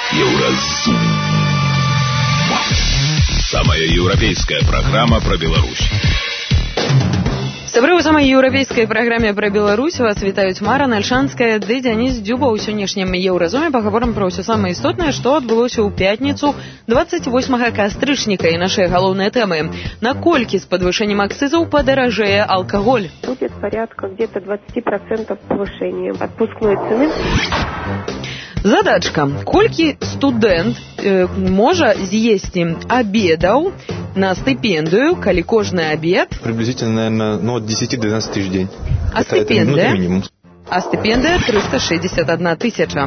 Еўразум. Самая еўрапейская программа про Беларусь. Сябры, у самай еўрапейскай праграме пра Беларусь вас вітаюць Мара Нальшанская ды Дзяніс Дзюба. У сённяшнім еўразуме пагаворым пра ўсё самае істотнае, што адбылося ў пятніцу 28 кастрычніка. І нашыя галоўныя тэмы. Наколькі з падвышэннем акцызаў падаражэе алкаголь? Будет порядка где-то 20% повышения отпускной цены. Задачка. Колькі студэнт можа з'есці абедаў на стипендию, калі кожны обед? Приблизительно, наверное, от 10 до 12 тысяч в день. А стипендия? Это минимум. А стипендия 361 тысяча.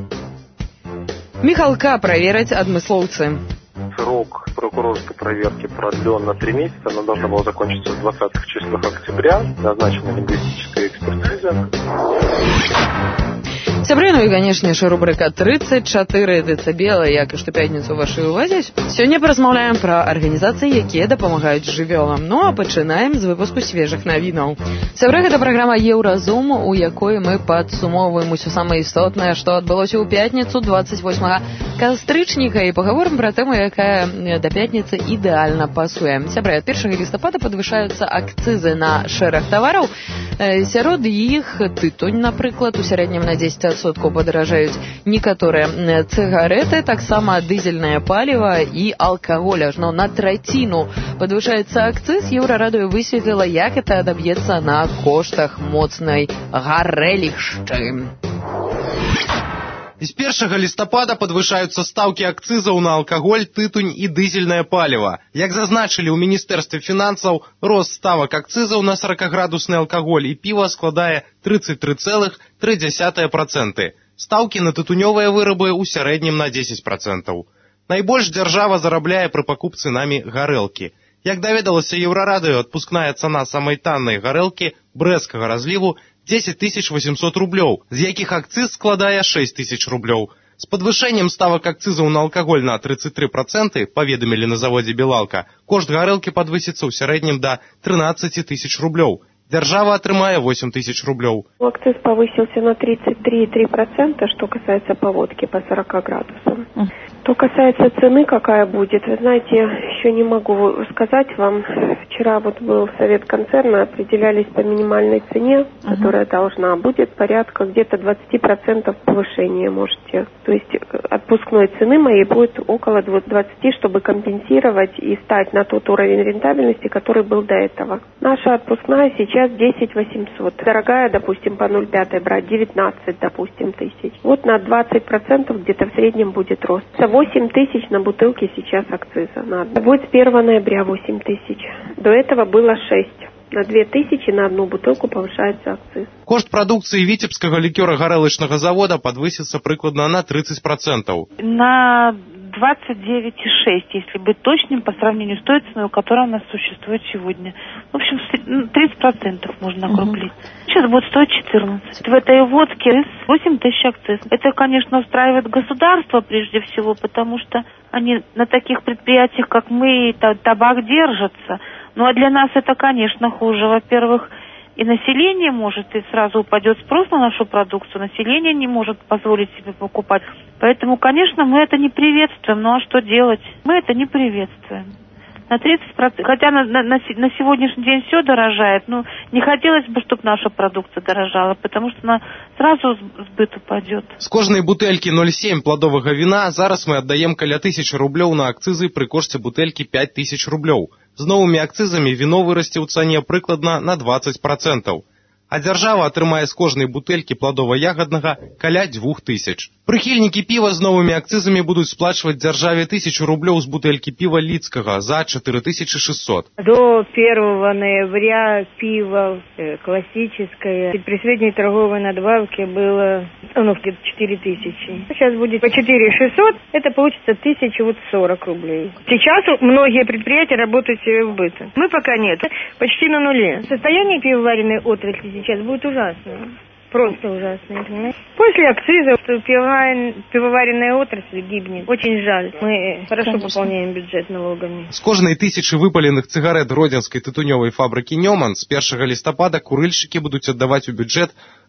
Михалка проверить адмысловцы. Срок прокурорской проверки продлен на 3 месяца. Она должна была закончиться в 20-х числах октября. Назначена лингвистическая экспертиза. Сябры, ну і, канешне ж, рубрика 34 дэцыбела, як і штопятніцу ў вашай увазе. Сёння паразмаўляем пра арганізацыі, якія дапамагаюць жывёлам. Ну а пачынаем з выпуску свежых навінаў. Сябры, гэта праграма «Еўразум», у якой мы падсумоўваем усё самае істотнае, што адбылося ў пятніцу 28 кастрычніка, і пагаворым пра тэму, якая да пятніцы ідэальна пасуе. Сябры, ад 1 лістапада падвышаюцца акцызы на шэраг тавараў. Сярод іх тытунь, напрыклад, у сярэднім на 10% падаражаюць некаторыя цыгареты, таксама дызельнае паліва і алкаголь. Ажно на траціну падвышаецца акцыз. Еўрарадыё высветліла, як это адаб'ецца на коштах моцнай гарэлішчы. З 1 лістапада падвышаюцца стаўкі акцызаў на алкаголь, тытунь і дызельнае паліва. Як зазначылі ў Міністэрстве фінансаў, рост ставак акцызаў на 40-градусны алкаголь і піва складае 33,3%. Стаўкі на тытунёвыя вырабы ў сярэднім на 10%. Найбольш дзяржава зарабляе пры пакупцы намі гарэлкі. Як даведалася Еўрарадыё, адпускная цана самай таннай гарэлкі брэсцкага разліву 10 800 рублёў, з якіх акцыз складае 6 тысяч рублёў. З падвышэннем ставак акцызаў на алкаголь на 33%, паведамілі на заводзе «Белалка», кошт гарэлкі падвысіцца ў сярэднім да 13 тысяч рублёў. Держава отрымае 8 тысяч рублёў. Акциз повысился на 33,3%, что касается поводки по 40 градусам. Что касается цены, какая будет, вы знаете, еще не могу сказать вам. Вчера вот был совет концерна, определялись по минимальной цене, которая должна. Будет порядка где-то 20% повышения можете. То есть отпускной цены моей будет около 20, чтобы компенсировать и стать на тот уровень рентабельности, который был до этого. Наша отпускная сейчас 10 800. Дорогая, допустим, по 0,5 брать 19, допустим, тысяч. Вот на 20% где-то в среднем будет рост. 8 тысяч на бутылке сейчас акциза надо. Будет с 1 ноября 8 тысяч. До этого было 6. На 2000 на одну бутылку повышается акциз. Кошт продукции Витебского ликёра-гарэлачнага завода подвысится прикладно на 30%. На 29,6, если быть точным, по сравнению с той ценой, которая у нас существует сегодня. В общем, 30% можно округлить. Сейчас будет стоить 14. В этой водке 8 тысяч акциз. Это, конечно, устраивает государство прежде всего, потому что они на таких предприятиях, как мы, табак держатся. Ну а для нас это, конечно, хуже. Во-первых, и население может, и сразу упадет спрос на нашу продукцию. Население не может позволить себе покупать. Поэтому, конечно, мы это не приветствуем. Ну а что делать? Мы это не приветствуем. На 30%. Хотя на сегодняшний день все дорожает. Но не хотелось бы, чтобы наша продукция дорожала, потому что она сразу сбыт упадет. С кожнай бутэлькі 0,7 пладовага віна зараз мы аддаем каля 1000 рублёў на акцызы пры кошце бутэлькі 5000 рублёў. З новымі акцызамі віно вырасце ў цане прыкладна на 20%. А дзяржава атрымае з кожнай бутэлькі пладова-ягаднага каля 2000. Прыхільнікі піва з новымі акцызамі будуць сплачваць дзяржаве 1000 рублёў з бутэлькі піва лідскага за 4600. До 1 ноября пиво классическое при средней торговой надбавке было где-то 4000. Сейчас будет по 4600, это получится 1040 рублей. Сейчас многие предприятия работают себе в быту. Мы пока нет, почти на нуле. Состояние пивоваренной отрасли сейчас будет ужасное. Просто ужасно, понимаете? После акцизов пивоваренная отрасль гибнет. Очень жаль. Мы хорошо пополняем бюджет налогами. С кожнай 1000 выпаленых цыгарет Гродзенскай тытунёвай фабрыкі «Нёман» с 1 лістапада курыльшчыкі будуць аддаваць у бюджет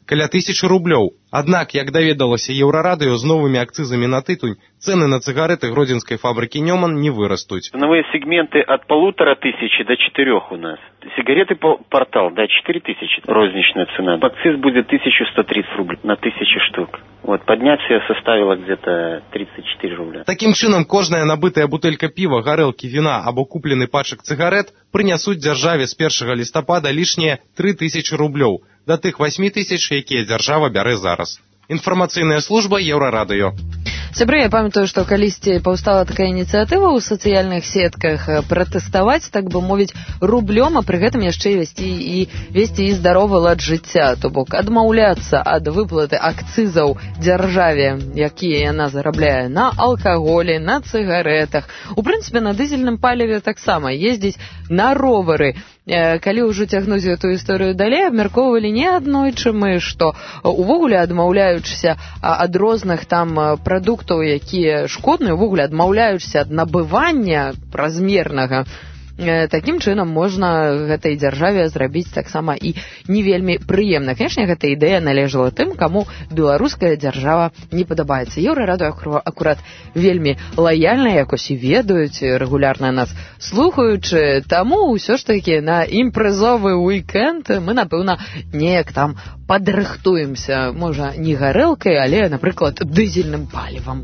каля 1000 рублёў. Аднак, як даведалася Еўрарадыё, з новымі акцызамі на тытунь цэны на цыгареты гродзенскай фабрыкі «Нёман» не вырастуць. Ценовые сегменты от 1500 до 4 у нас. Сигареты «Портал», да, 4000 розничная цена. Акциз будет 1130 рублей на 1000 штук. Вот, поднять ее составило где-то 34 рубля. Таким чынам, кожная набытая бутэлька пива, гарэлкі, віна або куплены пачак цыгарет прынясуць дзяржаве з 1 лістапада лішнія 3000 рублёў, да тых 8000, якія дзяржава бярэ зараз. Інфармацыйная служба Еўрарадыё. Сябры, я памятаю, што калісьці паўстала такая ініцыятыва ў сацыяльных сетках пратэставаць, так бы мовіць, рублём, а пры гэтым яшчэ весці і здаровы лад жыцця, то бок адмаўляцца ад выплаты акцызаў дзяржаве, якія яна зарабляе на алкаголі, на цыгаретах. У прынцыпе, на дызельным паліве таксама ездзіць на ровары. Калі ўжо цягнуць гэтую історыю далей, абмяркоўвалі не аднойчы мы, што увогуле адмаўляючыся ад розных там прадуктаў, якія шкодныя, увогуле адмаўляючыся ад набывання празмернага, такім чынам можна гэтай дзяржаве зрабіць таксама і не вельмі прыемна. Канешне, гэта ідэя належала тым, каму беларуская дзяржава не падабаецца. Еўрарадыё акурат вельмі лаяльна, якось і ведаюць, рэгулярна нас слухаючы, таму ўсё ж такі на імпрэзовы уікенд мы, напэўна, неяк там падрыхтуемся. Можа, не гарэлкай, але, напрыклад, дызельным палівам.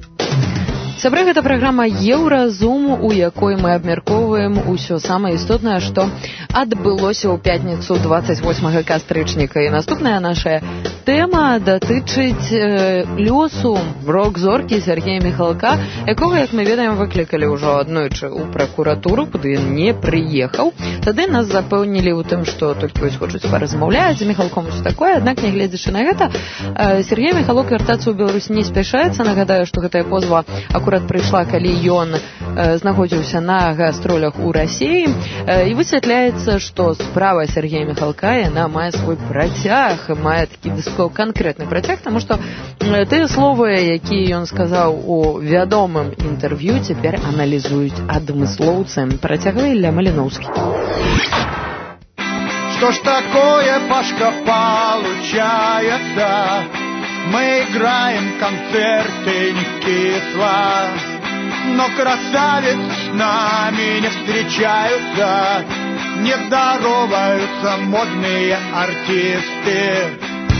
Сябры, гэта праграма «Еўразум», у якой мы абмяркоўваем усё самае істотнае, што адбылося ў пятніцу 28 кастрычніка. І наступная наша тэма датычыць лёсу рок-зоркі Сергея Міхалка, якога, як мы ведаем, выклікалі ўжо аднойчы ў пракуратуру, куды ён не прыехаў. Тады нас запэўнілі ў тым, што толькі вось хочуць паразмаўляць з Міхалком, усё такое. Аднак, нягледзячы на гэта, Сергей Міхалок вяртацца ў Беларусь не спяшаецца. Нагадаю, што гэтая позва акурат прыйшла, калі ён знаходзіўся на гастролях у Расіі, і высвятляецца, што справа Сергея Міхалка, яна мае свой працяг, мае такі канкрэтны працяг, таму што тыя словы, якія ён сказаў у вядомым інтэрв'ю, цяпер аналізуюць адмыслоўцы. Працягвае Ілля Маліноўскі. Что ж такое, Пашка, получается? Мы играем концерты не кисло, но красавиц с нами не встречаются, не здороваются модные артисты.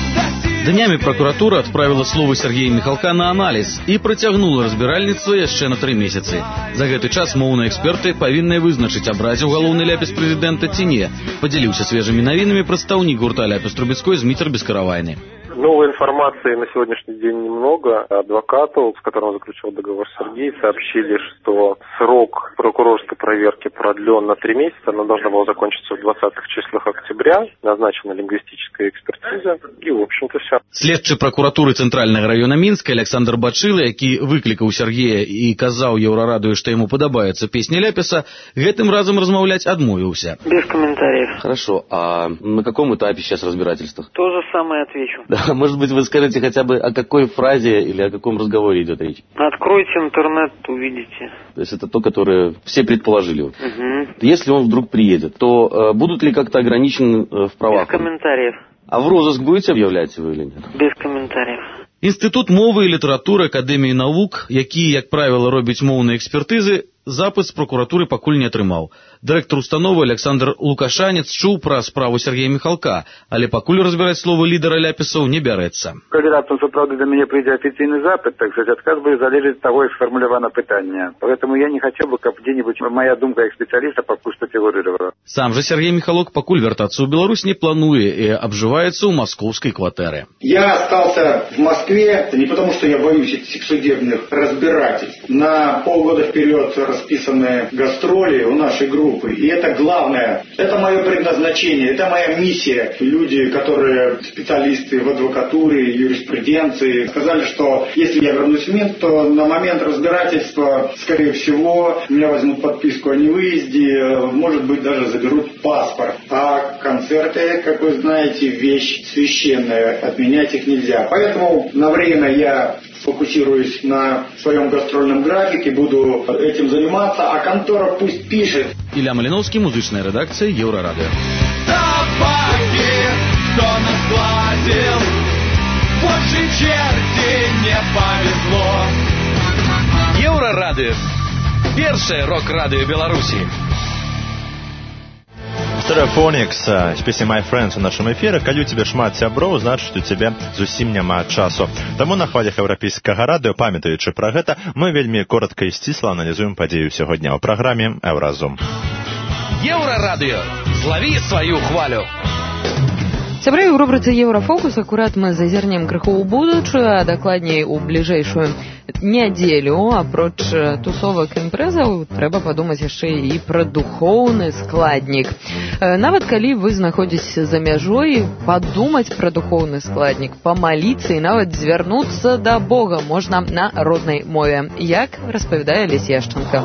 Днями прокуратура отправила словы Сергея Міхалка на анализ и протягнула разбиральніцтва яшчэ на 3 месяцы. За гэты час моўныя эксперты павінны вызначыць, абразіў галоўны ляпіс прэзідэнта ці не. Падзяліўся свежымі навінамі прадстаўнік гурта «Ляпіс Трубецкой» Змітер Бескаравайны. Новой информации на сегодняшний день немного. Адвокату, с которым заключил договор Сергей, сообщили, что срок прокурорской проверки продлен на 3 месяца. Она должна была закончиться в 20-х числах октября. Назначена лингвистическая экспертиза. И, в общем-то, все. Следчы прокуратуры Цэнтральнага района Мінска Александр Бачыла, які выклікаў Сергея і казаў Еўрарадыё, што яму падабаецца песня Ляпіса, гэтым разам размаўляць адмовіўся. Без комментариев. Хорошо, а на каком этапе сейчас разбирательства? То же самое отвечу. Да, может быть, вы скажете хотя бы, о какой фразе или о каком разговоре идет речь? Откройте интернет, увидите. То есть это то, которое все предположили. Угу. Если он вдруг приедет, то будут ли как-то ограничены в правах? Без комментариев. А в розыск будете объявлять его или нет? Без комментариев. Інстытут мовы і літаратуры Акадэміі навук, які, як правіла, робіць моўныя экспертызы, запыт з прокуратуры пакуль не атрымаў. Дырэктар установы Александр Лукашанец чуў пра справу Сергея Міхалка, але пакуль разбіраць словы лідара ляпісаў не бярэцца. Калі раптам сапраўды да мяне прыйдзе афіцыйны запыт, так сказать, адказ будзе залежаць ад таго, як сфармулявана пытанне. Поэтому я не хотел бы, каб где-нибудь моя думка як спецыяліста пакуль што фігурировала. Сам же Сергей Міхалок пакуль вяртацца ў Беларусь не плануе і абжываецца ў маскоўскай кватэры. Я остался в Москве не потому, что я боюсь этих судебных разбирательств. На полгода вперед расписаны гастроли у нашей группы. И это главное. Это мое предназначение, это моя миссия. Люди, которые специалисты в адвокатуре, юриспруденции, сказали, что если я вернусь в Минск, то на момент разбирательства, скорее всего, меня возьмут подписку о невыезде, может быть, даже заберут паспорт. А концерты, как вы знаете, вещь священная, отменять их нельзя. Поэтому на время я фокусируюсь на своем гастрольном графике, буду этим заниматься, а контора пусть пишет. Ілля Маліноўскі, музычная рэдакцыя Еўрарадыё. Собаки, кто нас платил, черти, не повезло. Еўрарадыё. Першае рок-радыё Беларусі. Stereophonics з песняй My Friends у нашым эфіры. Калі у цябе шмат сяброў, значыць, у цябе зусім няма часу. Таму на хвалях еўрапейскага радыё, памятаючы пра гэта, мы вельмі коротка і сцісла аналізуем падзею сягоння ў праграме Еўразум. Еўрарадыё. Злаві сваю хвалю. Сябры, у рубрыцы «Еўрафокус» акурат мы зазірнем крыху ў будучую, а дакладней у бліжэйшую нядзелю. Апроч тусовак імпрэзаў трэба падумаць яшчэ і пра духоўны складнік. Нават калі вы знаходзіцеся за мяжой, падумаць пра духоўны складнік, памаліцца і нават звярнуцца да Бога можна на роднай мове, як распавядае Алесь Яшчанка.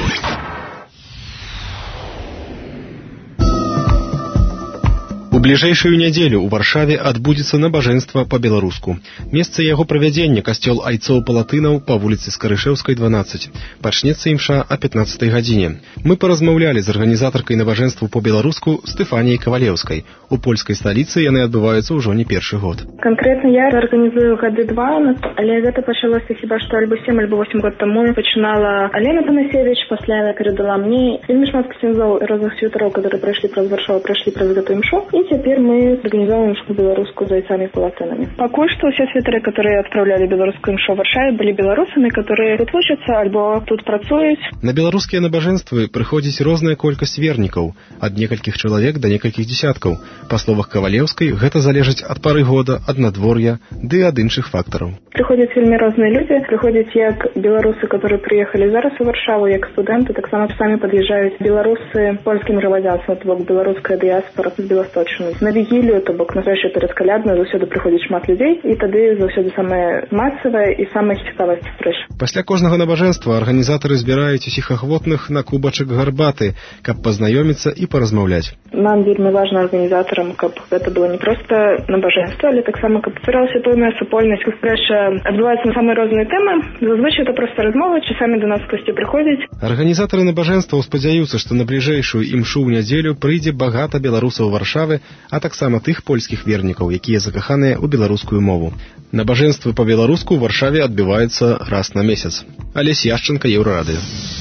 У бліжэйшую нядзелю ў Варшаве адбудзецца набажэнства па-беларуску. Месца яго правядзення касцёл айцоў-палатынаў па вуліцы Скарышэўскай, 12. Пачнецца імша о 15 гадзіне. Мы паразмаўлялі з арганізатаркай набажэнству па-беларуску Стэфаніяй Кавалеўскай. У польскай сталіцы яны адбываюцца ўжо не першы год. Канкрэтна я арганізую гады 2, але гэта пачалося хіба што альбо 7, альбо 8 год таму. Пачынала Алена Панасевіч, пасля яна перадала мне. Вельмі шмат ксензоў розных святароў, которые прайшлі праз Варшаву, прайшлі праз гэту імшу. И теперь мы организовываем мшу белорусскую за айцами-палатынами. Пока что все святары, которые отправляли белорусскую мшу в Варшаве, были белорусами, которые тут вучатся, альбо тут працуюць. На беларускія набажэнствы прыходзіць розная колькасць вернікаў, ад некалькіх чалавек да некалькіх дзесяткаў. Па словах Кавалеўскай, гэта залежыць ад пары года, ад надвор'я, ды ад іншых фактараў. Прыходзяць вельмі розныя людзі, прыходзяць як беларусы, которые приехали зараз у Варшаву, як студэнты, таксама самі пад'язджаюць беларусы польскім грамадзянствам, то бок беларуская дыяспора з Беласточчыны. На вігілію, то бок на зрэшце перад каляднаю заўсёды прыходзіць шмат людзей, і тады заўсёды самае масавае і самая цікавая сустрэча. Пасля кожнага набажэнства арганізатары збіраюць усіх ахвотных на кубачак гарбаты, каб пазнаёміцца і паразмаўляць. Нам вельмі важна арганізатарам, каб гэта было не проста набажэнства, але таксама каб збіралася пэўная супольнасць. Сустрэча адбываецца на самыя розныя тэмы. Зазвычай это проста размова, часамі да нас хтосьці прыходзіць. Арганізатары набажэнстваў спадзяюцца, што на бліжэйшую імшу ў нядзелю прыйдзе багата беларусаў Варшавы, а таксама тых польскіх вернікаў, якія закаханыя ў беларускую мову. Набажэнствы па-беларуску ў Варшаве адбываюцца раз на месяц. Алесь Яшчанка, Еўрарадыё.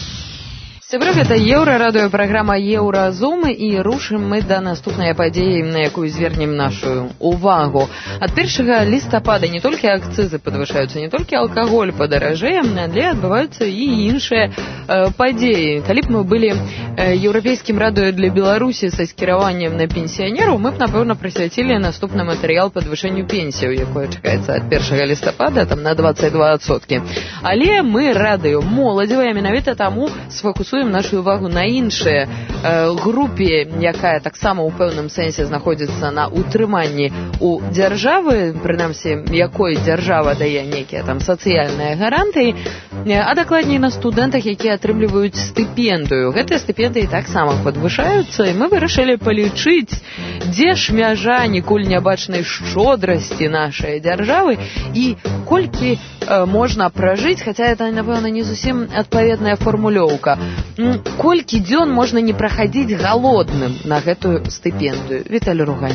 Сябры, гэта Еўрарадыё, праграма Еўразум, і рушым мы да наступнай падзеі, на якую звернем нашу увагу. Ад 1 лістапада не толькі акцызы падвышаюцца, не толькі алкаголь падаражэе, але адбываюцца і іншыя падзеі. Калі б мы былі еўрапейскім радыё для Беларусі са скіраваннем на пенсіянераў, мы б, напэўна, прысвяцілі наступны матэрыял падвышэнню пенсіяў, якое чакаецца ад 1 лістапада, там на 22%. Але мы радыё моладзевае, менавіта таму сфокусуем нашу увагу на іншай групе, якая таксама ў пэўным сэнсе знаходзіцца на утрыманні у дзяржавы, прынамсі, якой дзяржава дае нейкія там сацыяльныя гарантыі, а дакладней на студэнтах, якія атрымліваюць стыпендыю. Гэтыя стыпендыі таксама падвышаюцца, і мы вырашылі палічыць, дзе ж мяжа ніколі нябачнай шчодрасці нашай дзяржавы і колькі можна пражыць, хаця это, напэўна, не зусім адпаведная фармулёўка. Колькі дзён можна не прахадзіць галодным на гэтую стыпендыю? Віталій Ругань.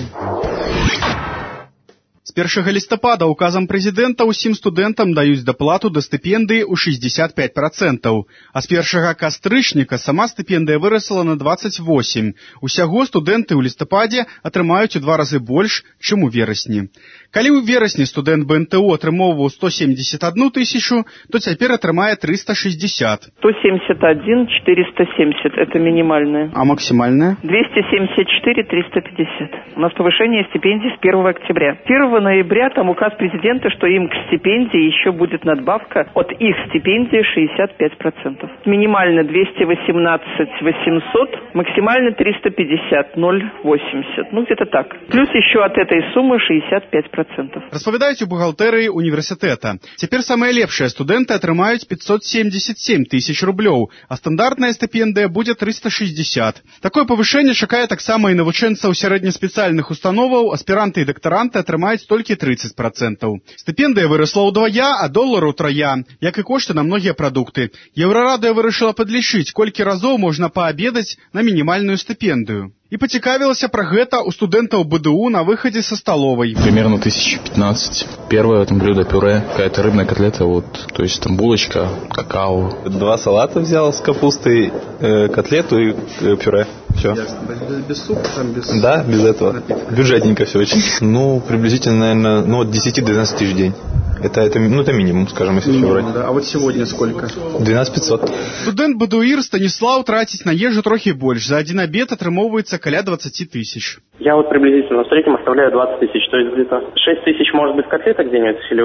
З 1 лістапада указам прэзідэнта ўсім студэнтам даюць даплату да стыпендыі ў 65%, а з 1 кастрычніка сама стыпендыя вырасла на 28%. Усяго студэнты ў лістападзе атрымаюць у 2 разы больш, чым у верасні. Калі ў верасні студэнт БНТУ атрымоўваў 171 тысячу, то цяпер атрымае 360. 171 470 – это минимальная. А максимальная? 274 350. У нас повышение стипендий с 1 октября. 1 ноября там указ президента, что им к стипендии еще будет надбавка от их стипендии 65%. Минимально 218 800, максимально 350 080. Ну, где-то так. Плюс еще от этой суммы 65%. Распавядаюць у бухгалтэрыі універсітэта. Цяпер самыя лепшыя студэнты атрымаюць 577 тысяч рублёў, а стандартная стыпендыя будзе 360. Такое павышэнне чакае таксама і навучэнцаў сярэднеспецыяльных установаў, аспіранты і дактаранты атрымаюць хопіць толькі 30%. Стыпендыя вырасла ўдвая, а долар утрая, як і кошты на многія прадукты. Еўрарадыё вырашыла падлічыць, колькі разоў можна паабедаць на мінімальную стыпендыю. І пацікавілася пра гэта у студэнтаў БДУ на выходе со столовой. Примерно 1015. Первое там блюдо пюре, какая-то рыбная котлета, то есть там булочка, какао. 2 салата взял с капустой, котлету и пюре. Все. Без супа там, без... Да, без этого. Напитка. Бюджетненько все очень. Приблизительно, наверное, от 10 до 12 тысяч в день. Это минимум, скажем, если все брать. Да. А вот сегодня сколько? 12 500. Студент БДУИР Станислав тратить на ежу трохи больше. За один обед отрымоўваецца каля 20 тысяч. Я приблизительно в среднем оставляю 20 тысяч. То есть где-то 6 тысяч может быть котлеток где-нибудь или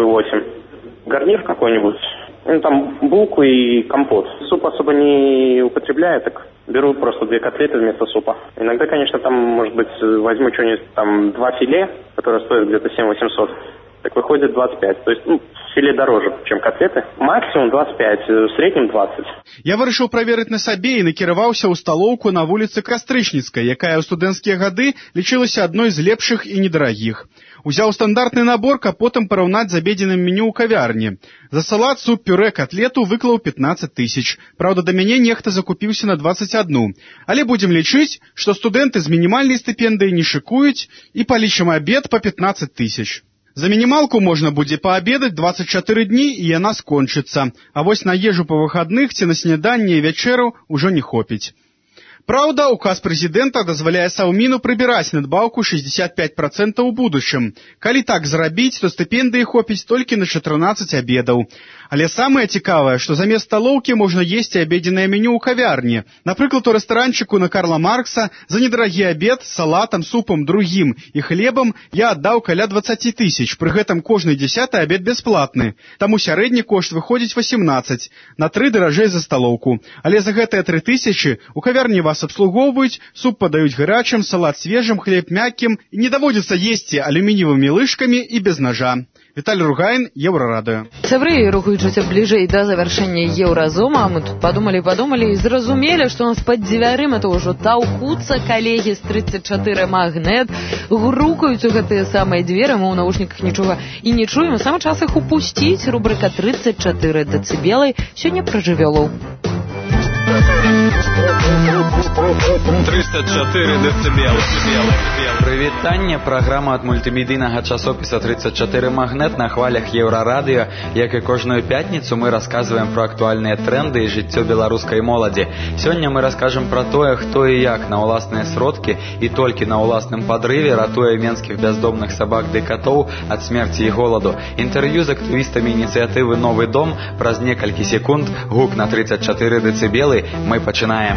8. Гарнир какой-нибудь. Там булку и компот. Суп особо не употребляю, так беру просто 2 котлеты вместо супа. Иногда, конечно, там, может быть, возьму что-нибудь, там 2 филе, которое стоит где-то 7 800. Так выходит 25. То есть, филе дороже, чем котлеты. Максимум 25, в среднем 20. Я вырашыў праверыць на сабе і накіраваўся ў сталоўку на вуліцы Кастрычніцкай, якая ў студэнцкія гады лічылася адной з лепшых і недарагіх. Узяў стандартны набор, каб потым параўнаць з абедзенным меню ў кавярні. За салат, суп, пюре, котлету выклаў 15 тысяч. Праўда, да мяне нехта закупіўся на 21. Але будзем лічыць, што студэнты з мінімальнай стыпендыяй не шыкуюць і палічым абед па 15 тысяч. За мінімалку можна будзе паабедаць 24 дні, і яна скончыцца. А вось на ежу па выхадных ці на сняданне і вячэру ўжо не хопіць. Праўда, указ прэзідэнта дазваляе Саўміну прыбіраць надбаўку 65% у будучым. Калі так зрабіць, то стыпендыі хопіць толькі на 14 абедаў. Але самае цікавае, што замест сталоўкі можна есці абедзенае меню ў кавярні. Напрыклад, у рэстаранчыку на Карла Маркса за недарагі абед з салатам, супам, другім і хлебам я аддаў каля 20 тысяч. Пры гэтым кожны 10-й абед бясплатны. Таму сярэдні кошт выходзіць 18, на 3 даражэй за сталоўку. Але за гэтыя 3 тысячы у кавярні вас абслугоўваюць, суп падаюць гарачым, салат свежым, хлеб мяккім і не даводзіцца есці алюмініевымі лыжкамі і без ножа. Віталій Ругайн, Еўрарадыё. Сябры, рухаючыся бліжэй да завяршэння Еўразома, мы тут падумалі і зразумелі, што у нас пад дзвярыма то ўжо таўкуцца калегі з 34 магнет, грукаюць у гэтыя самыя дзверы, мы ў навушніках нічога і не чуем. Самы час іх упусціць. Рубрыка 34 дэцыбелы сёння пра жывёлаў. 304 дэцыбелы. Прывітанне, праграма ад мультымедыйнага часопіса 34 магнет на хвалях Еўрарадыё. Як і кожную пятніцу мы расказваем пра актуальныя тренды і жыццё беларускай моладзі. Сёння мы раскажам пра тое, хто і як на ўласныя сродкі і толькі на ўласным падрыве ратуе менскіх бяздомных сабак ды катоў ад смерці і голаду. Інтэрв'ю з актывістамі ініцыятывы «Новы дом» праз некалькі секунд. Гук на 34 дэцыбелы. Мы пачынаем.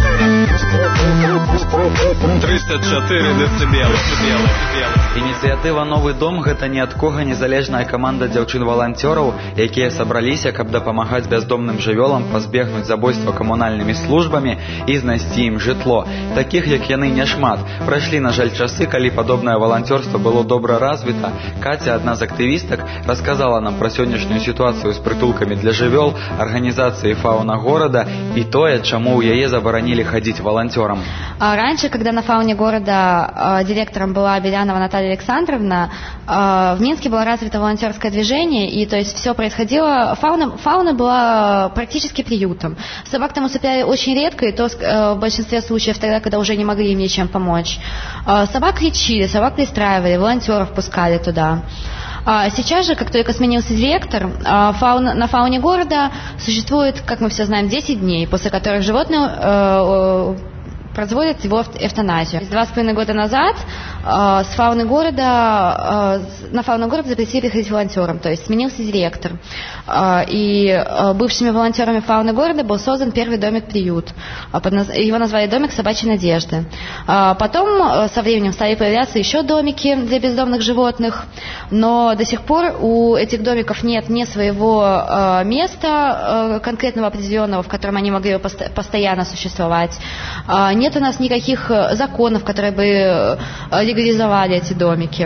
304 дэцыбелы. Ініцыятыва «Новы дом» — гэта ні ад кога незалежная каманда дзяўчын-валанцёраў, якія сабраліся, каб дапамагаць бяздомным жывёлам пазбегнуць забойства камунальнымі службамі і знайсці ім жытло. Такіх, як яны, няшмат. Прайшлі, на жаль, часы, калі падобнае валанцёрства было добра развіта. Каця, адна з актывістак, расказала нам пра сённяшнюю сітуацыю з прытулкамі для жывёл, арганізацыі «Фауна города» и то, чему у ЕЕ заборонили ходить волонтерам. Раньше, когда на «Фауне города» директором была Белянова Наталья Александровна, в Минске было развито волонтерское движение, и то есть все происходило. Фауна была практически приютом. Собак там усыпляли очень редко, и то в большинстве случаев тогда, когда уже не могли им ничем помочь. Собак лечили, собак пристраивали, волонтеров пускали туда. Сейчас же, как только сменился директор, на «Фауне города» существует, как мы все знаем, 10 дней, после которых животное производят его эвтаназию. 2,5 года назад на «Фауну города» запретили ходить волонтерам, то есть сменился директор. И бывшими волонтерами «Фауны города» был создан первый домик-приют. Его назвали «Домик собачьей надежды». Потом со временем стали появляться еще домики для бездомных животных, но до сих пор у этих домиков нет ни своего места конкретного определенного, в котором они могли постоянно существовать. Нет у нас никаких законов, которые бы легализовали эти домики.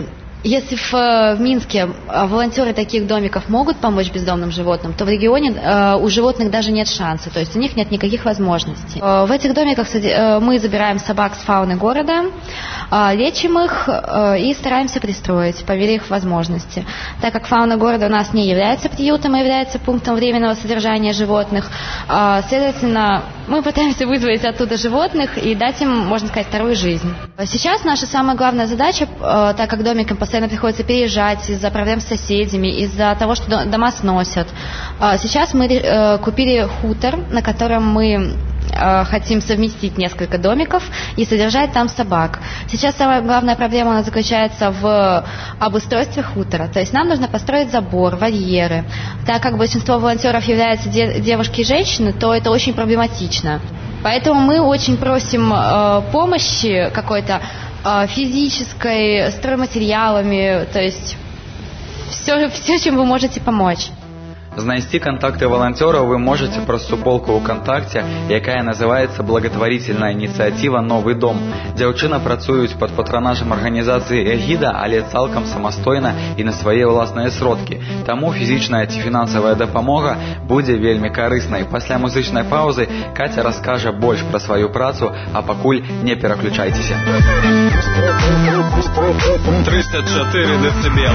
Если в Минске волонтеры таких домиков могут помочь бездомным животным, то в регионе у животных даже нет шанса, то есть у них нет никаких возможностей. В этих домиках мы забираем собак с фауны города, лечим их и стараемся пристроить по мере их возможности. Так как фауна города у нас не является приютом, а является пунктом временного содержания животных, следовательно, мы пытаемся вызволить оттуда животных и дать им, можно сказать, вторую жизнь. Сейчас наша самая главная задача, так как домикам постоянно приходится переезжать из-за проблем с соседями, из-за того, что дома сносят. Сейчас мы купили хутор, на котором мы хотим совместить несколько домиков и содержать там собак. Сейчас самая главная проблема у нас заключается в обустройстве хутора. То есть нам нужно построить забор, вольеры. Так как большинство волонтеров являются девушки и женщины, то это очень проблематично. Поэтому мы очень просим помощи какой-то физической, стройматериалами, то есть все, чем вы можете помочь. Знайсці контакты волонтеров вы можете праз суполку ВКонтакте, якая называется благотворительная инициатива «Новый дом». Дзяўчына працуюць под патронажем организации «Эгида», але цалкам самастойна и на свои власныя сродкі. Таму фізічная ці фінансавая дапамога будзе вельмі карыснай. Пасля музычнай паузы Катя раскажа больш пра сваю працу, а пакуль не пераключайцеся. 304 децибела.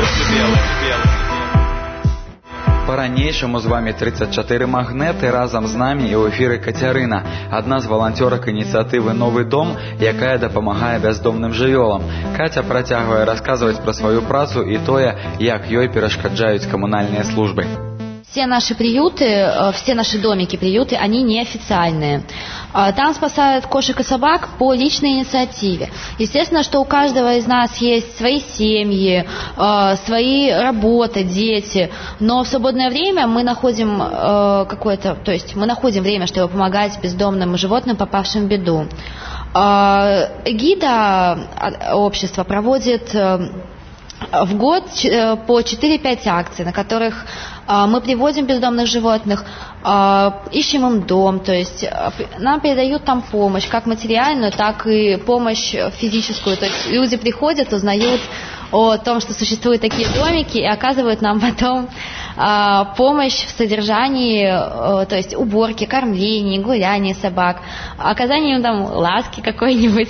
По-ранейшаму з вами 34 магнеты, разам з намі і ў эфіры Кацярына, адна з валанцёрак ініцыятывы «Новый дом», якая дапамагае бяздомным жывёлам. Катя працягвае расказваць пра сваю працу і тое, як ёй перашкаджаюць камунальныя службы. Все наши приюты, все наши домики-приюты, они неофициальные. Там спасают кошек и собак по личной инициативе. Естественно, что у каждого из нас есть свои семьи, свои работы, дети. Но в свободное время мы находим мы находим время, чтобы помогать бездомным животным, попавшим в беду. Эгида общества проводит в год по 4-5 акций, на которых мы привозим бездомных животных, ищем им дом, то есть нам передают там помощь, как материальную, так и помощь физическую. То есть люди приходят, узнают о том, что существуют такие домики, и оказывают нам потом помощь в содержании, то есть уборке, кормлении, гулянии собак, оказании им там ласки какой-нибудь.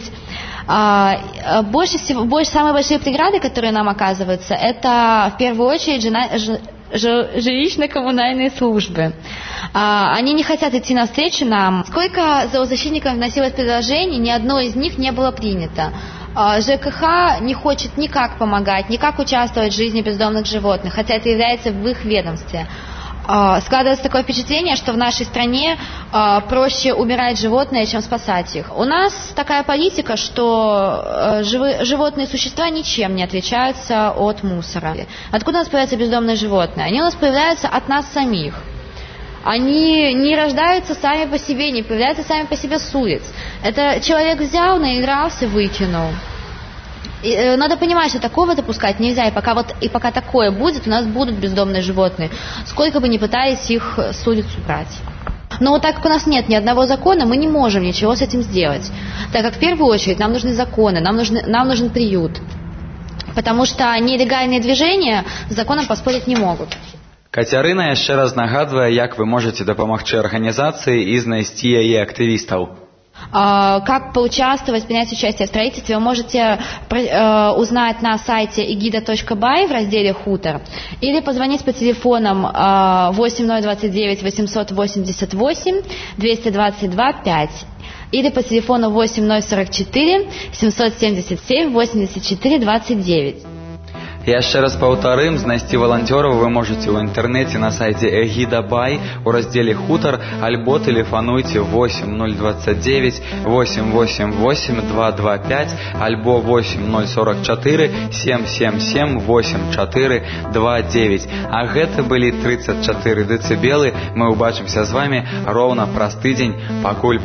Самые большие преграды, которые нам оказываются, это в первую очередь жилищно-коммунальные службы. Они не хотят идти навстречу нам. Сколько зоозащитников вносилось предложений, ни одно из них не было принято. ЖКХ не хочет никак помогать, никак участвовать в жизни бездомных животных, хотя это является в их ведомстве. Складывается такое впечатление, что в нашей стране проще умирать животные, чем спасать их. У нас такая политика, что животные существа ничем не отличаются от мусора. Откуда у нас появляются бездомные животные? Они у нас появляются от нас самих. Они не рождаются сами по себе, не появляются сами по себе с улиц. Это человек взял, наигрался, выкинул. И надо понимать, что такого допускать нельзя, и пока такое будет, у нас будут бездомные животные, сколько бы ни пытались их с улиц убрать. Но так как у нас нет ни одного закона, мы не можем ничего с этим сделать, так как в первую очередь нам нужны законы, нам нужен приют, потому что нелегальные движения с законом поспорить не могут. Кацярына яшчэ раз нагадвае, як вы можете дапамагчы арганізацыі і знайсці яе актывістаў. Как поучаствовать, принять участие в строительстве, вы можете узнать на сайте egida.by в разделе «Хутор» или позвонить по телефонам 8029 888 222 5 или по телефону 8044 777 84 29. Яшчэ раз паўтарым, знайсці валанцёраў вы можете ў інтэрнэце на сайце Эгіда.бай у раздзеле «Хутар» альбо тэлефануйце 8029 888 225 альбо 8044 777 8429. А гэта былі 34 дэцыбелы. Мы ўбачымся з вами роўна праз тыдзень. Пакуль.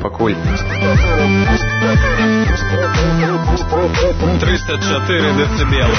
304 децибела.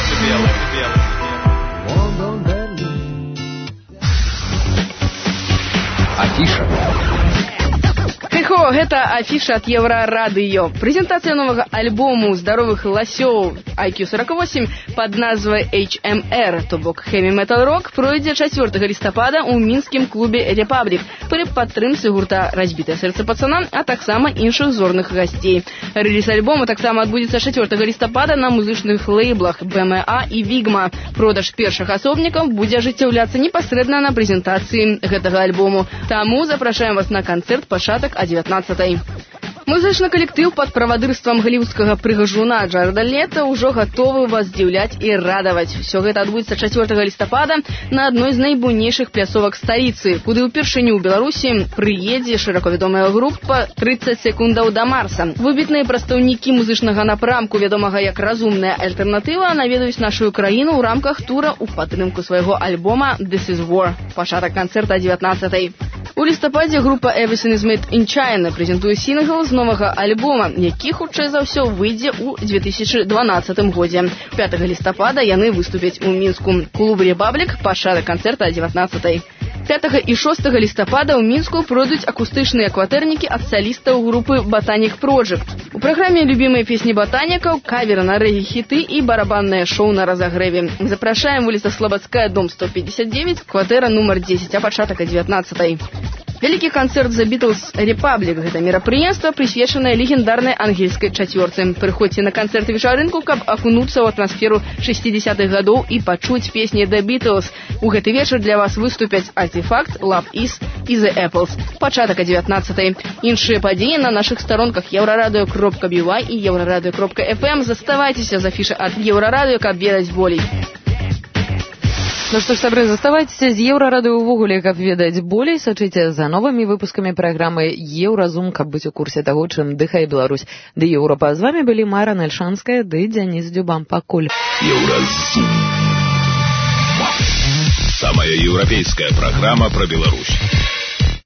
Афиша. Хо-хо, гэта афіша ад Еўрарадыё. Прэзентацыя новага альбому здаровых ласёў IQ48 пад назвай HMR, то бок Heavy Metal Rock, пройдзе 4 лістапада ў мінскім клубе Republic пры падтрымцы гурта «Разбітае сэрца пацана», а таксама іншых зорных гасцей. Рэліз альбому таксама адбудзецца 4 лістапада на музычных лейблах BMA і Vigma. Продаж першых асобнікаў будзе ажыццяўляцца непасрэдна на прэзентацыі гэтага альбому. Таму запрашаем вас на канцэрт пачатак о 19-й. Музычны калектыў пад правадырствам галівудскага прыгажуна Джарэда Лето ўжо гатовы вас здзіўляць і радаваць. Усё гэта адбудзецца 4 лістапада на адной з найбуйнейшых пляцовак сталіцы, куды ўпершыню ў Беларусі прыедзе шырока вядомая група 30 секундаў да Марса. Выбітныя прадстаўнікі музычнага напрамку, вядомага як разумная альтэрнатыва, наведаюць нашу краіну ў рамках тура ў падтрымку свайго альбома This is War. Пачатак канцэрта 19-й. У лістападзе група Everything is Made in China прэзентуе сінгл з новага альбома, які, хутчэй за ўсё, выйдзе ў 2012 годзе. 5 лістапада яны выступяць у Мінску. Клуб Republic, пачатак канцэрта о 19-й. 5 і 6 лістапада ў Мінску пройдуць акустычныя кватэрнікі ад салістаў групы Botanic Project. У праграме любімыя песні батанікаў, каверы на рэгі-хіты і барабаннае шоу на разагрэве. Запрашаем вуліца Слабадская, дом 159, кватэра нумар 10, а пачатак о 19-й. Вялікі канцэрт The Beatles Republic. Гэта мерапрыемства, прысвечанае легендарнай ангельскай чацвёрцы. Прыходзьце на канцэрт вечарынку, каб акунуцца ў атмасферу 60-х гадоў і пачуць песні The Beatles. У гэты вечар для вас выступяць Artifact, Love Is і The Apples. Пачатак о 19-й. Іншыя падзеі на нашых старонках euraradio.by і euraradio.fm. Заставайцеся з афішы ад Еўрарадыё, каб ведаць болей. Ну што ж, сабры, заставайцеся з Еўрарадыё ўвогуле, каб ведаць болей. Сачыце за новымі выпускамі праграмы Еўразум, каб быць у курсе таго, чым дыхае Беларусь ды Еўропа. З вамі былі Майра Нальшанская ды Дзяніс Дзюбам. Пакуль. Еўразум. Самая еўрапейская праграма пра Беларусь.